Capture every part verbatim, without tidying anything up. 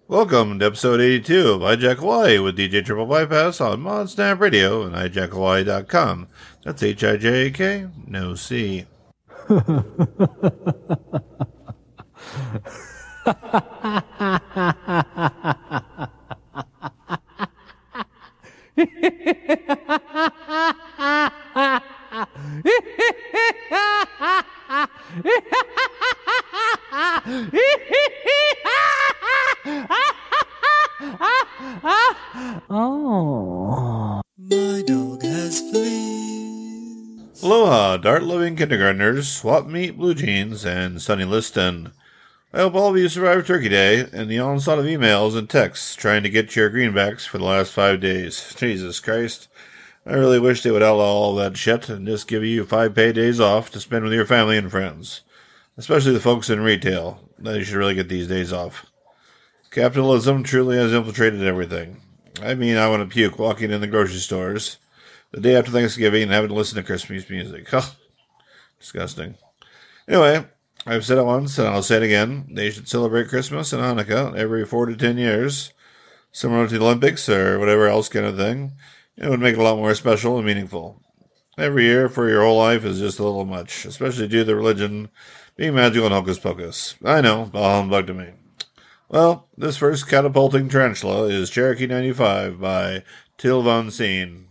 Welcome to episode eighty-two of Hijack Hawaii with D J Triple Bypass on ModSnap Radio and hijack hawaii dot com. That's H I J A K, no C. Oh. My dog has fleas. Aloha, dart-loving kindergartners, swap meet blue jeans, and Sonny Liston. I hope all of you survived Turkey Day and the onslaught of emails and texts trying to get your greenbacks for the last five days. Jesus Christ. I really wish they would outlaw all that shit and just give you five paid days off to spend with your family and friends. Especially the folks in retail. They should really get these days off. Capitalism truly has infiltrated everything. I mean, I want to puke walking in the grocery stores the day after Thanksgiving and having to listen to Christmas music. Disgusting. Anyway, I've said it once and I'll say it again. They should celebrate Christmas and Hanukkah every four to ten years, similar to the Olympics or whatever else kind of thing. It would make it a lot more special and meaningful. Every year for your whole life is just a little much, especially due to the religion being magical and hocus pocus. I know, all humbug to me. Well, this first catapulting tarantula is Cherokee ninety-five by Till Von Seen.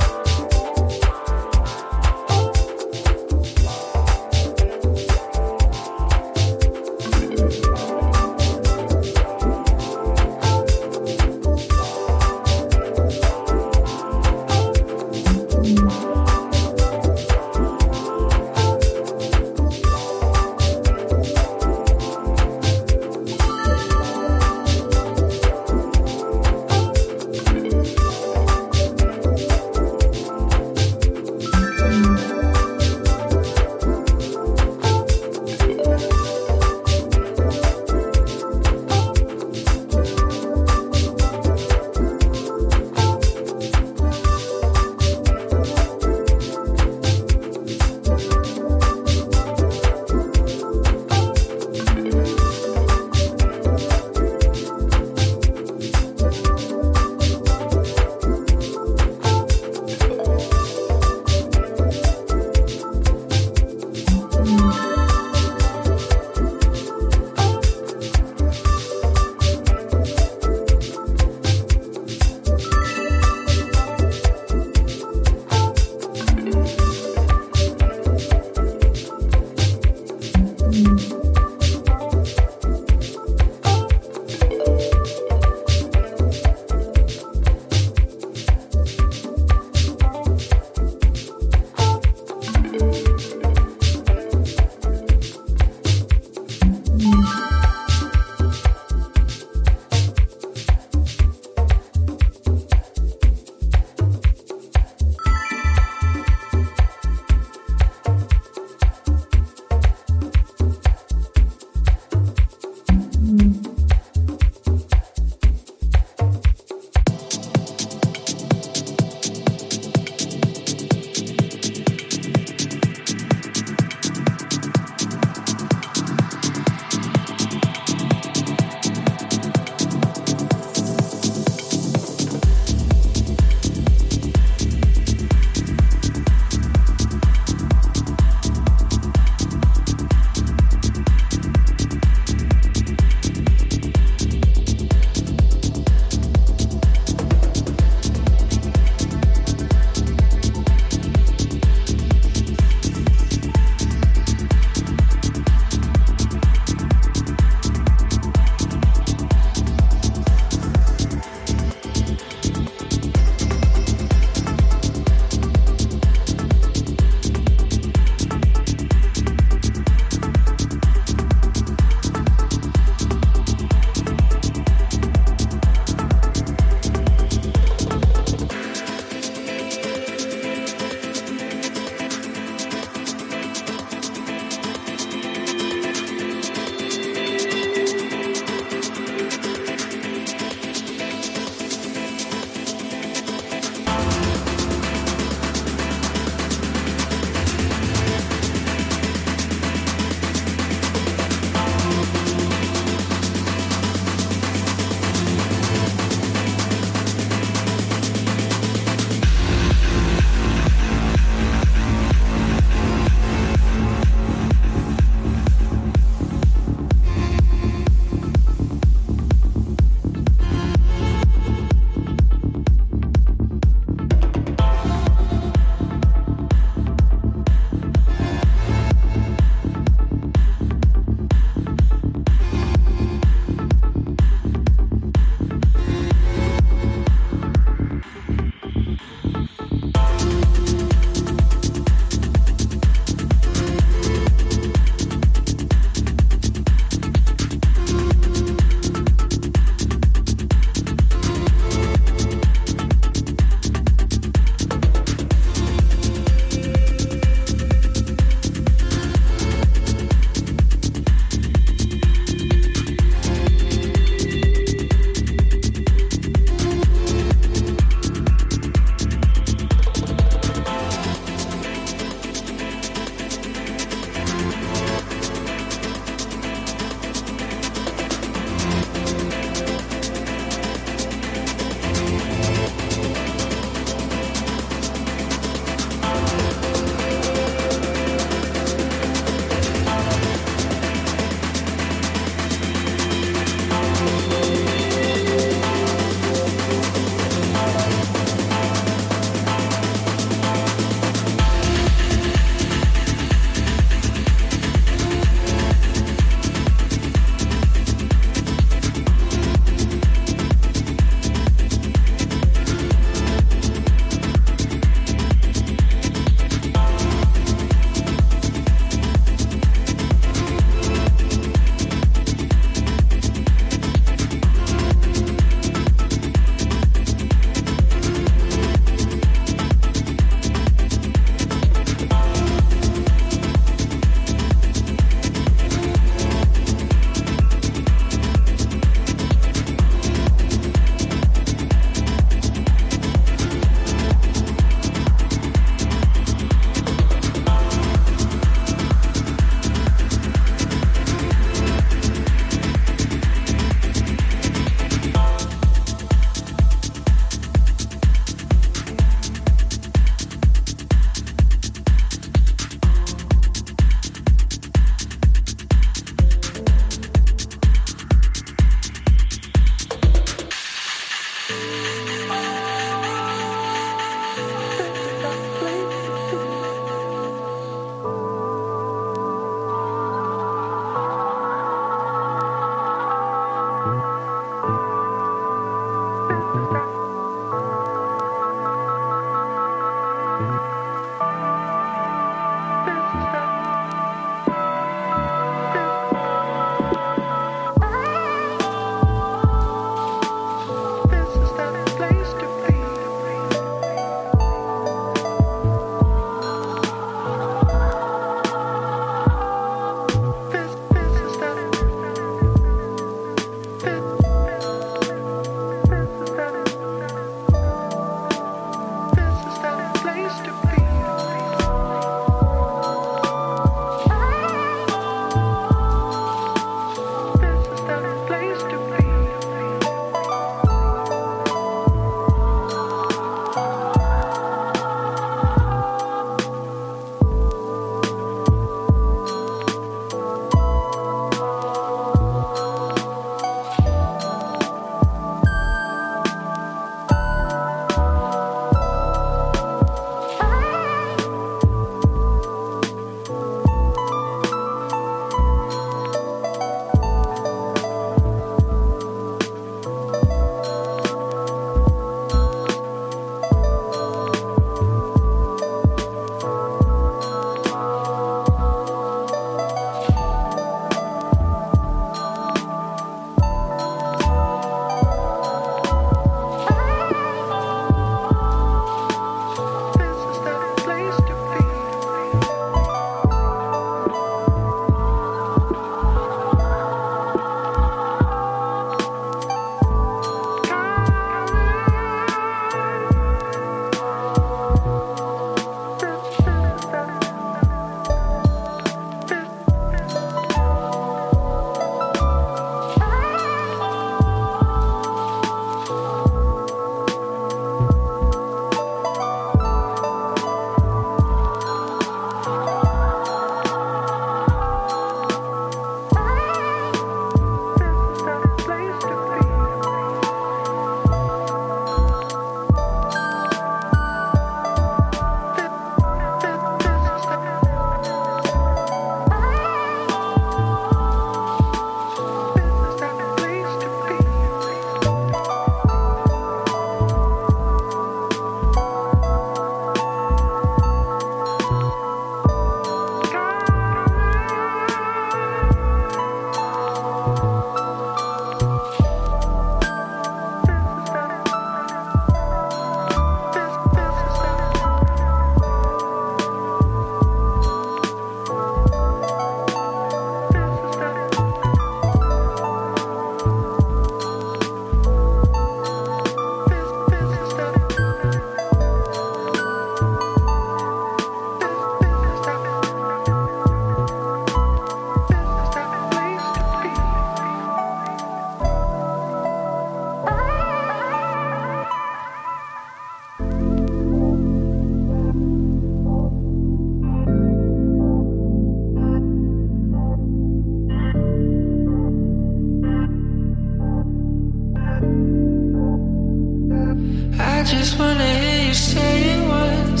just wanna hear you say it once.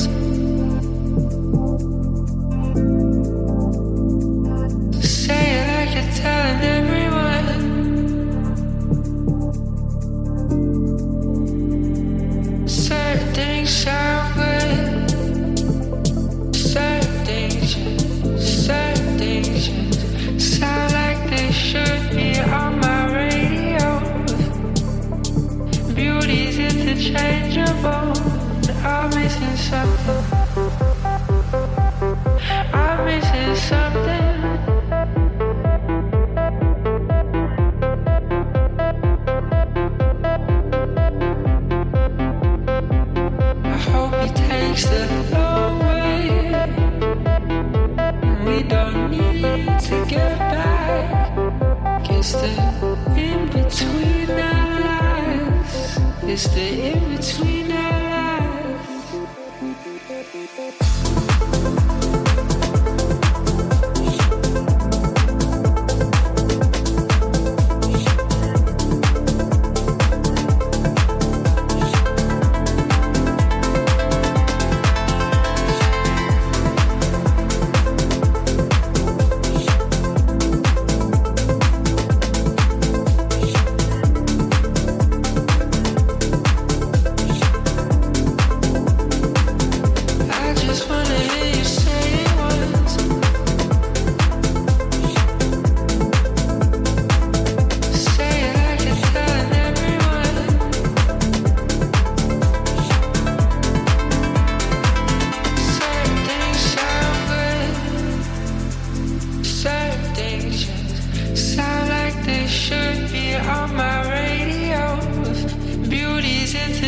Say it like you're telling everyone. Certain things sound good. Certain things just, certain things just sound like they should be on my radio. Beauty's interchangeable. I'm missing something. I'm missing something. I hope he takes the long way. We don't need to get back. Guess the in between our lives is the in between our lives.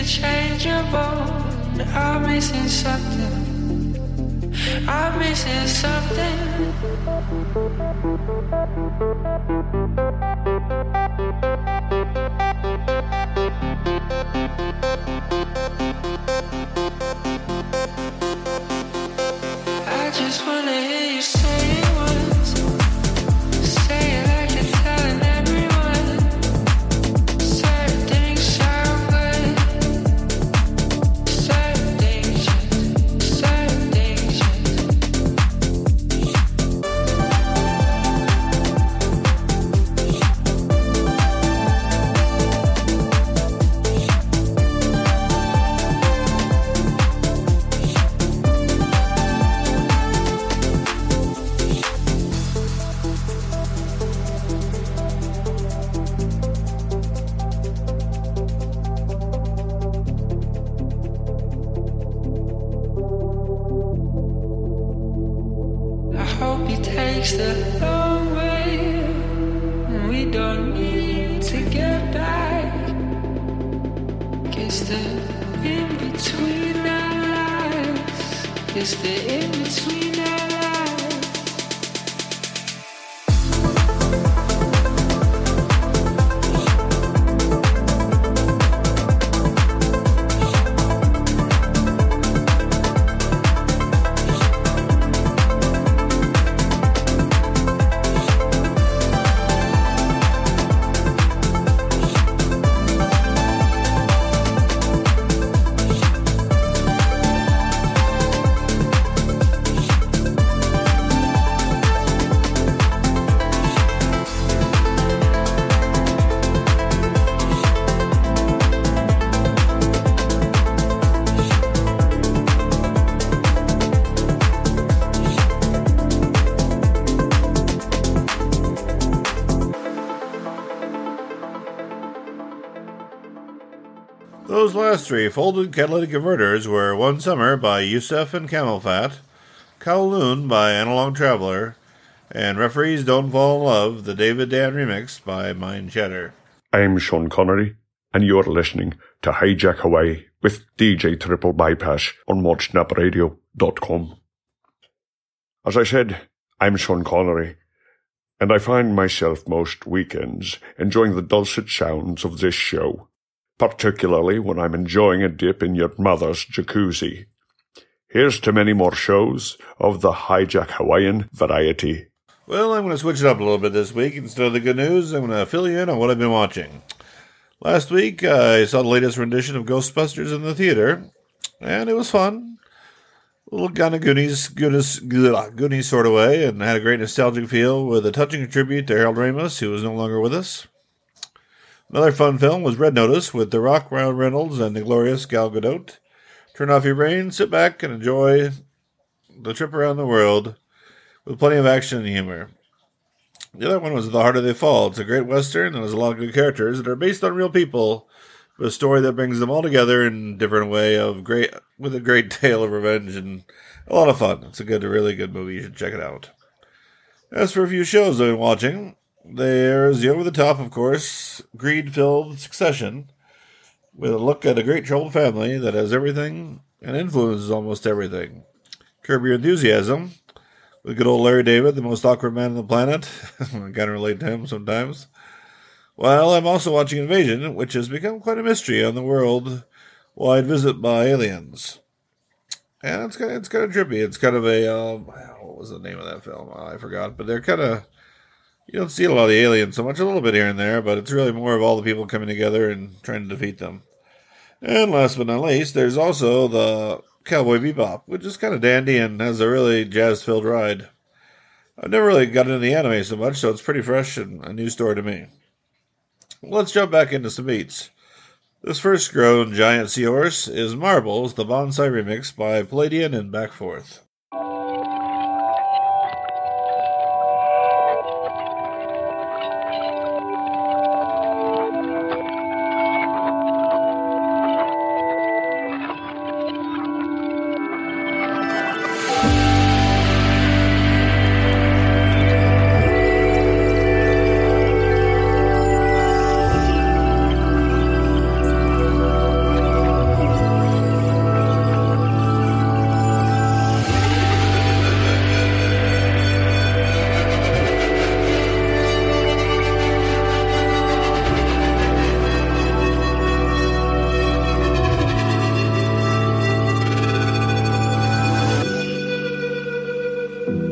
interchangeable. I'm missing something. I'm missing something. I just wanna hear you say it once. Say it like you're telling everyone. Certain things sound good. Certain things just, certain things I hope he takes the long way. We don't need to get back. Guess the in between our lives is the in between our lives. Those last three folded catalytic converters were One Summer by Yusef and Camel Fat, Kowloon by Analog Traveler, and Referees Don't Fall in Love, the David Dan remix by Mind Chatter. I'm Sean Connery, and you're listening to Hijack Hawaii with D J Triple Bypass on mod snap radio dot com. As I said, I'm Sean Connery, and I find myself most weekends enjoying the dulcet sounds of this show, particularly when I'm enjoying a dip in your mother's jacuzzi. Here's to many more shows of the Hijack Hawaiian variety. Well, I'm going to switch it up a little bit this week. Instead of the good news, I'm going to fill you in on what I've been watching. Last week, uh, I saw the latest rendition of Ghostbusters in the theater, and it was fun. A little kind of Goonies, Goonies, Goonies sort of way, and had a great nostalgic feel with a touching tribute to Harold Ramis, who is no longer with us. Another fun film was Red Notice with The Rock, Ryan Reynolds, and the glorious Gal Gadot. Turn off your brain, sit back, and enjoy the trip around the world with plenty of action and humor. The other one was The Harder They Fall. It's a great western, and there's a lot of good characters that are based on real people, with a story that brings them all together in a different way of great, with a great tale of revenge and a lot of fun. It's a good, really good movie. You should check it out. As for a few shows I've been watching, there's the over-the-top, of course, greed-filled Succession, with a look at a great troubled family that has everything and influences almost everything. Curb Your Enthusiasm, with good old Larry David, the most awkward man on the planet. I kind of relate to him sometimes. Well, I'm also watching Invasion, which has become quite a mystery on the world-wide visit by aliens. And it's kind of, it's kind of trippy. It's kind of a, um, what was the name of that film? Oh, I forgot. But they're kind of, you don't see a lot of the aliens so much, a little bit here and there, but it's really more of all the people coming together and trying to defeat them. And last but not least, there's also the Cowboy Bebop, which is kind of dandy and has a really jazz-filled ride. I've never really got into the anime so much, so it's pretty fresh and a new story to me. Let's jump back into some beats. This first grown giant seahorse is Marbles, the Bonsai remix by Palladian and Backforth.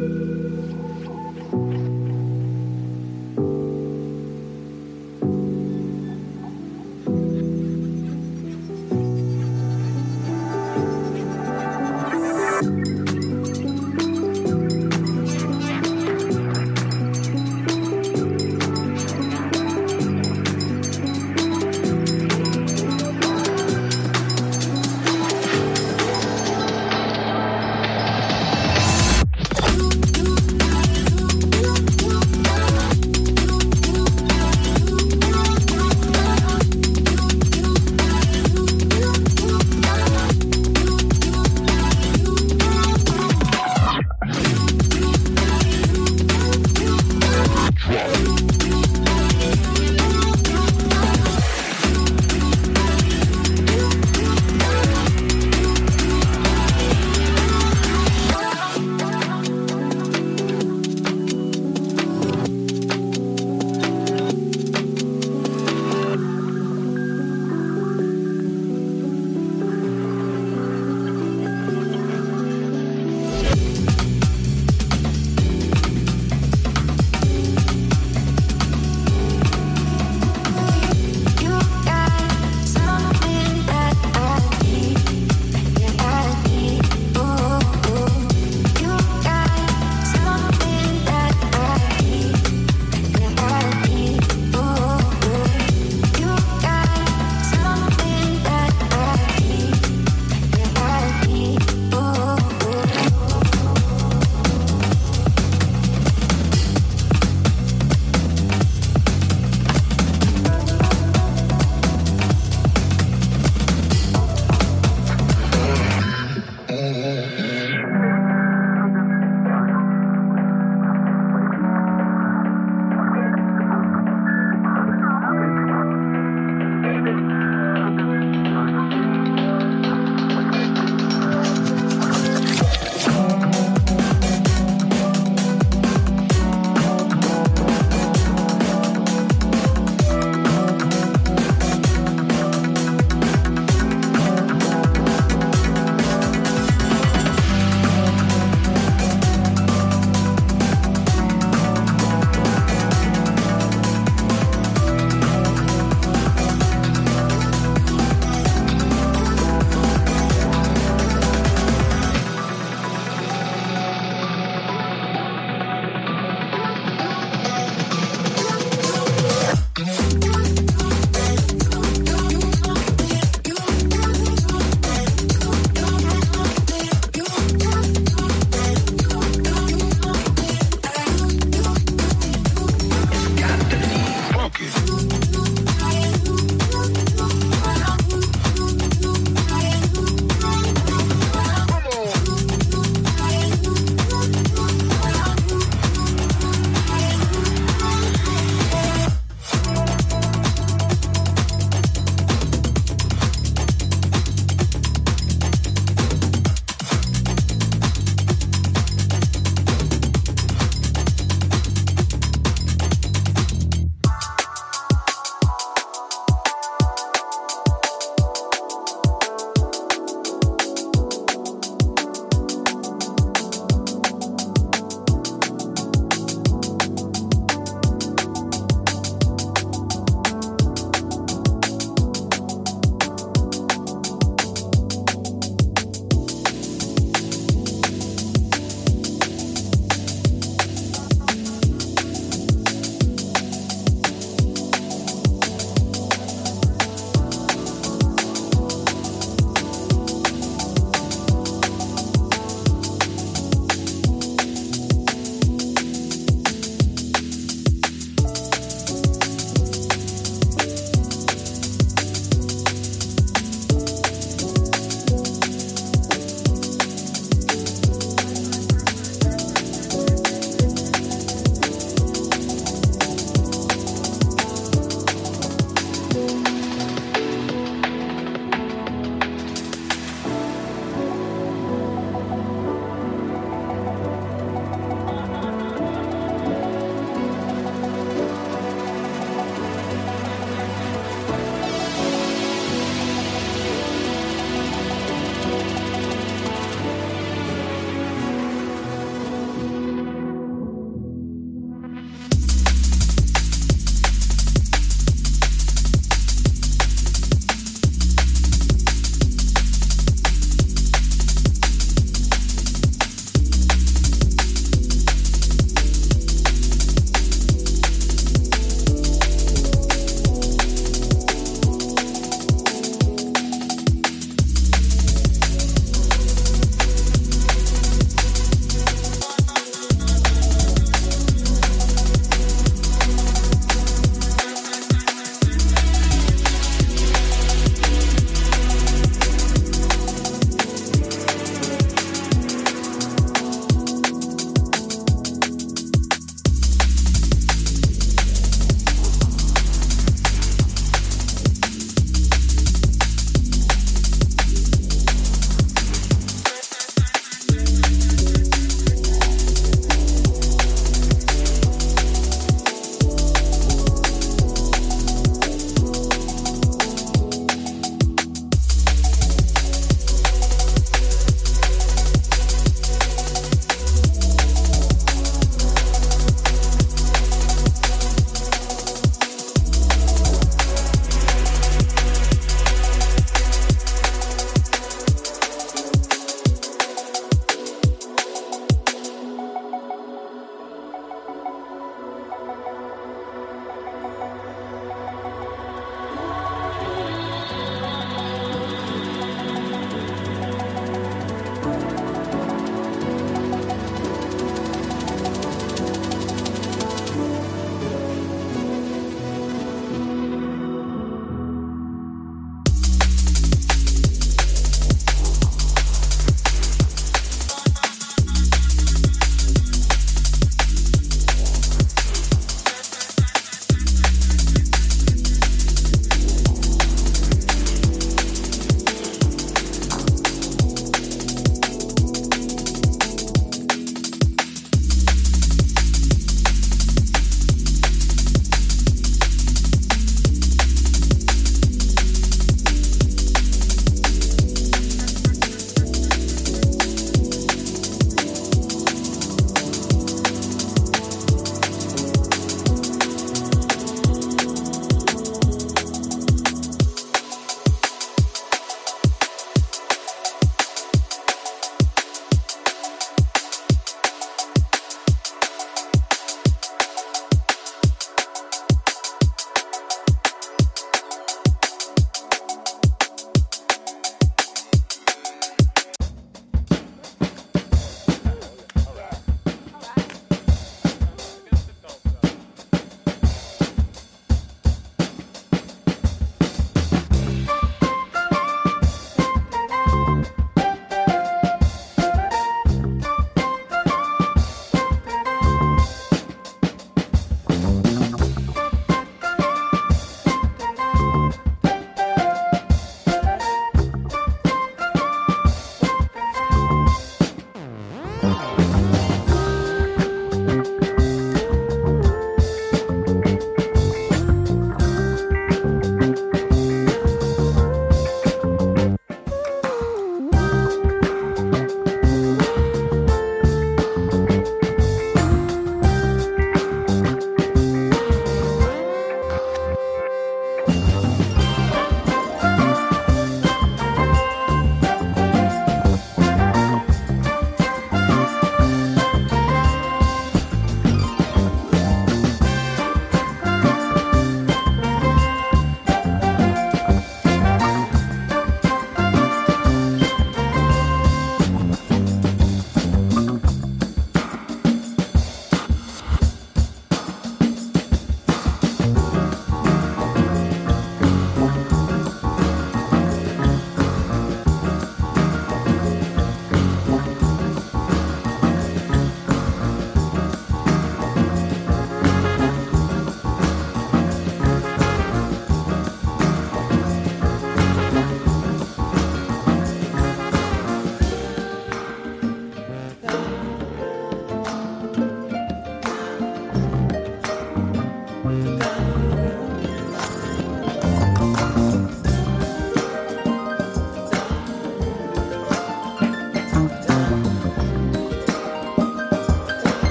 You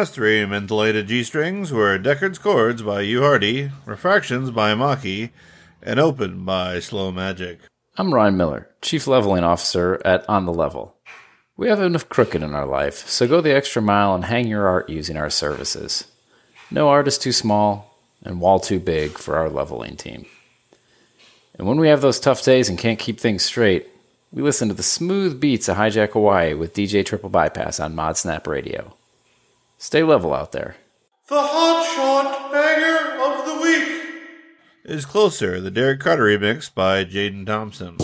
last three mentholated G-strings were Deckard's Chords by Hugh Hardy, Refractions by Maki, and Open by Slow Magic. I'm Ryan Miller, Chief Leveling Officer at On the Level. We have enough crooked in our life, so go the extra mile and hang your art using our services. No art is too small, and wall too big for our leveling team. And when we have those tough days and can't keep things straight, we listen to the smooth beats of Hijack Hawaii with D J Triple Bypass on ModSnap Radio. Stay level out there. The Hotshot Banger of the Week is Closer, the Derek Carter remix by Jaden Thompson.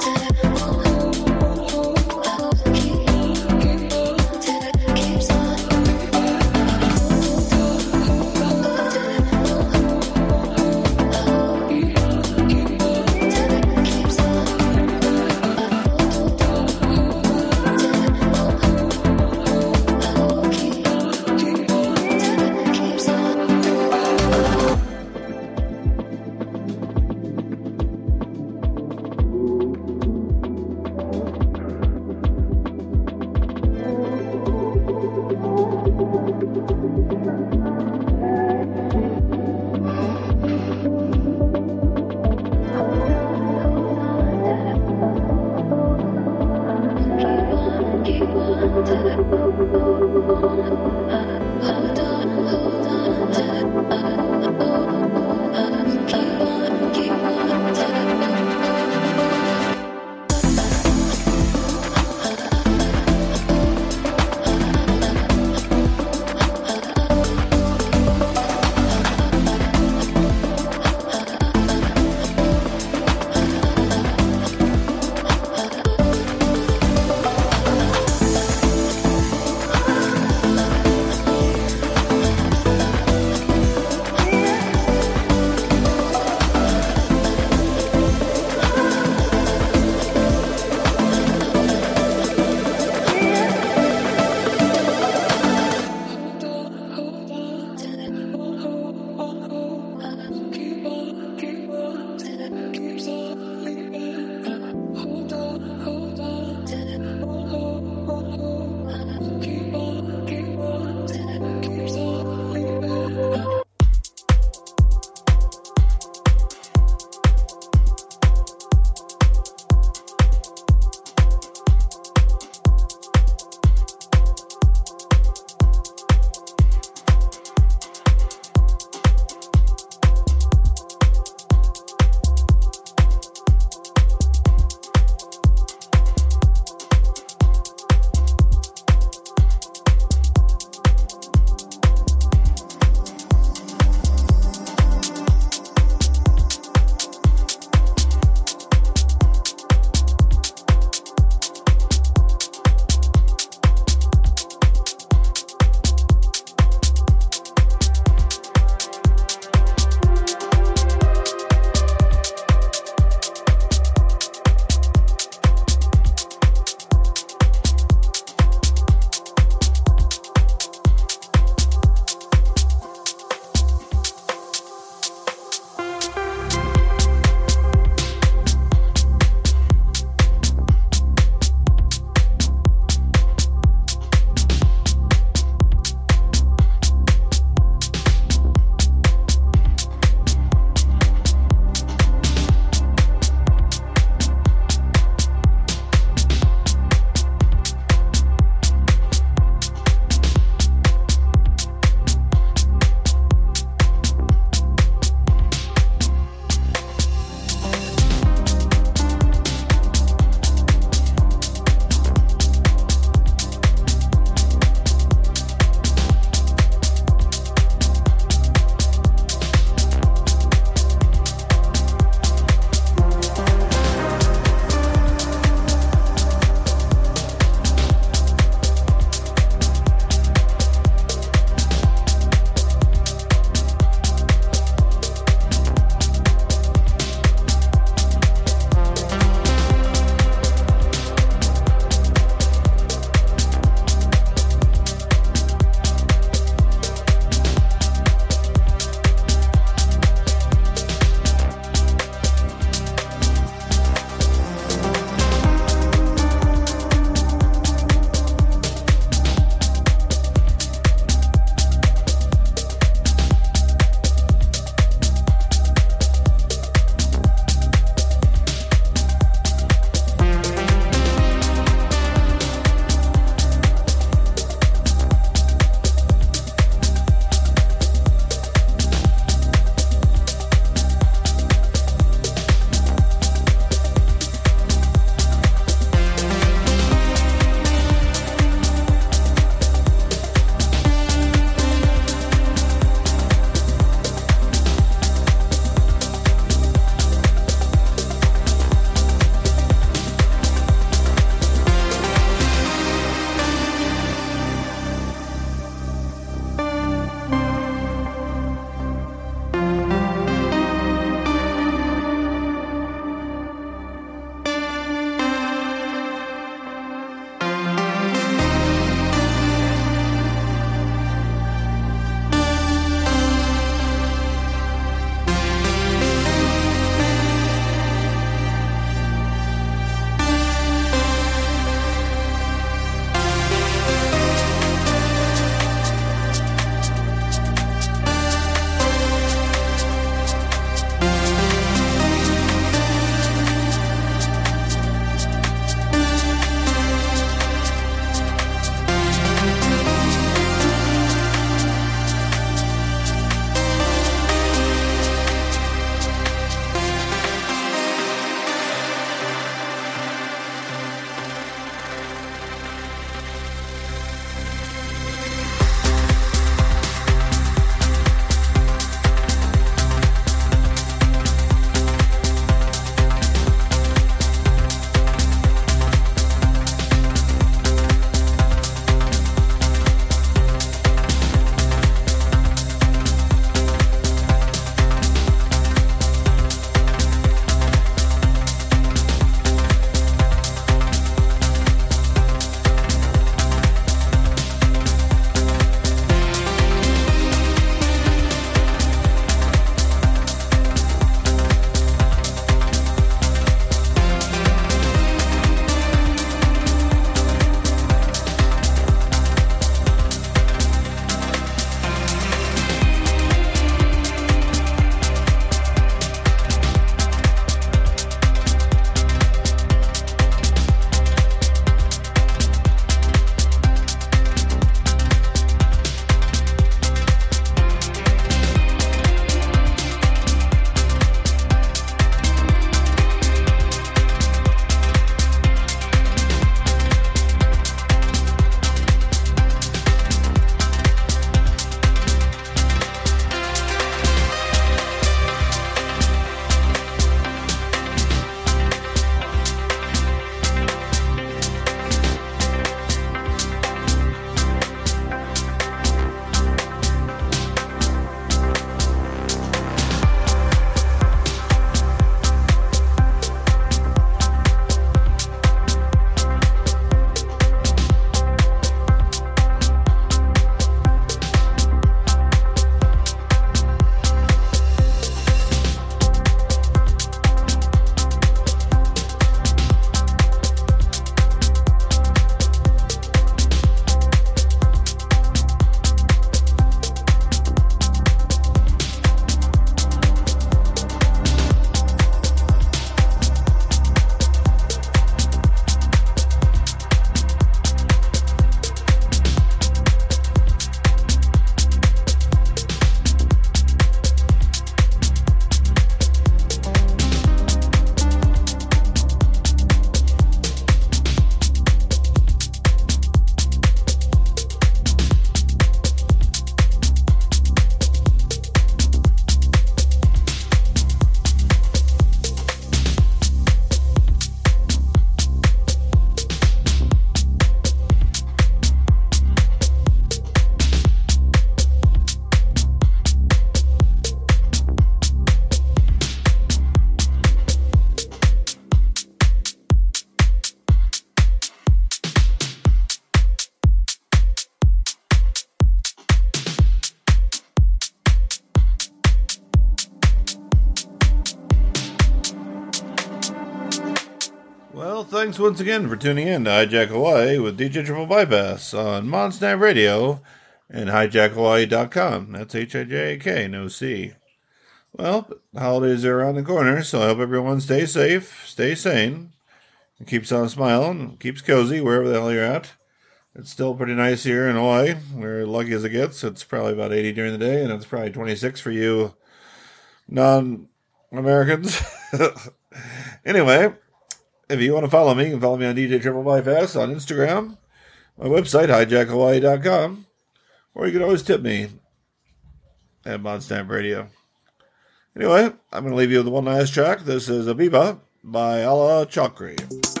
Well, thanks once again for tuning in to Hijack Hawaii with D J Triple Bypass on Monsnap Radio and hijack hawaii dot com. That's H I J A K, no C. Well, the holidays are around the corner, so I hope everyone stays safe, stays sane, and keeps on smiling, keeps cozy wherever the hell you're at. It's still pretty nice here in Hawaii. We're lucky as it gets. It's probably about eighty during the day, and it's probably twenty-six for you non-Americans. Anyway, if you want to follow me, you can follow me on D J Triple Bypass on Instagram, my website, hijack hawaii dot com, or you can always tip me at Monstamp Radio. Anyway, I'm going to leave you with one last track. This is Abiba by Allah Chakri.